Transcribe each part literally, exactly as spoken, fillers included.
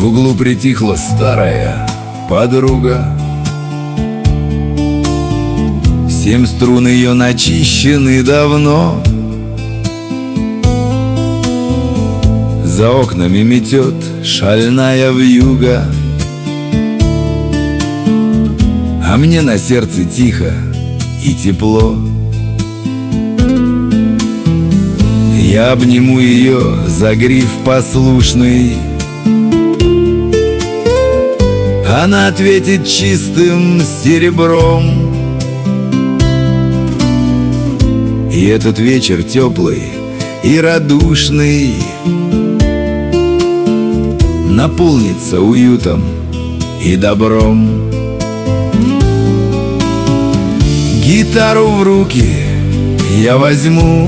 В углу притихла старая подруга. Семь струн ее начищены давно. За окнами метет шальная вьюга, а мне на сердце тихо и тепло. Я обниму ее за гриф послушный, она ответит чистым серебром. И этот вечер теплый и радушный наполнится уютом и добром. Гитару в руки я возьму,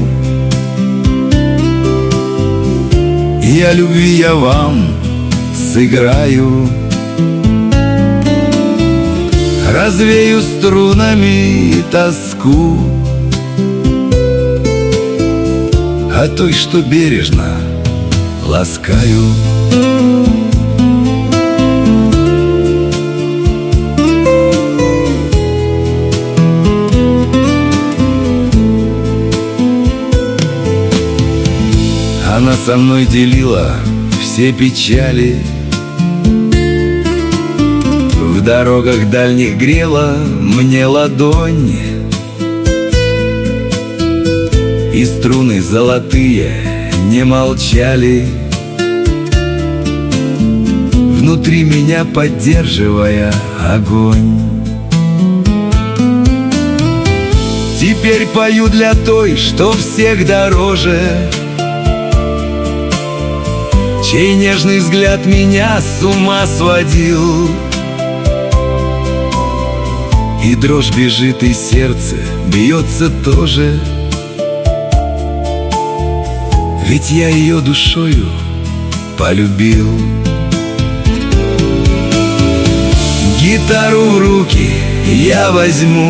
и о любви я вам сыграю. Развею струнами тоску о той, что бережно ласкаю. Она со мной делила все печали, в дорогах дальних грела мне ладонь, и струны золотые не молчали, внутри меня поддерживая огонь. Теперь пою для той, что всех дороже, чей нежный взгляд меня с ума сводил. И дрожь бежит, и сердце бьется тоже, ведь я ее душою полюбил. Гитару в руки я возьму,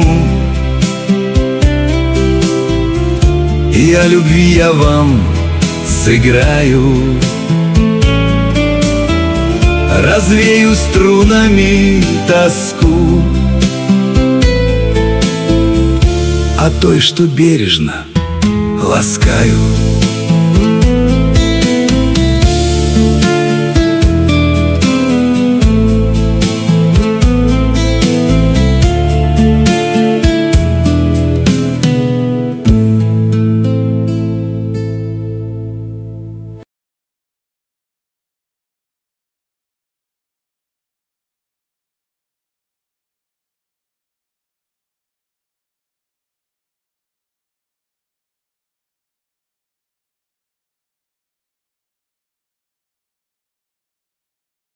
и о любви я вам сыграю. Развею струнами тоску о той, что бережно ласкаю.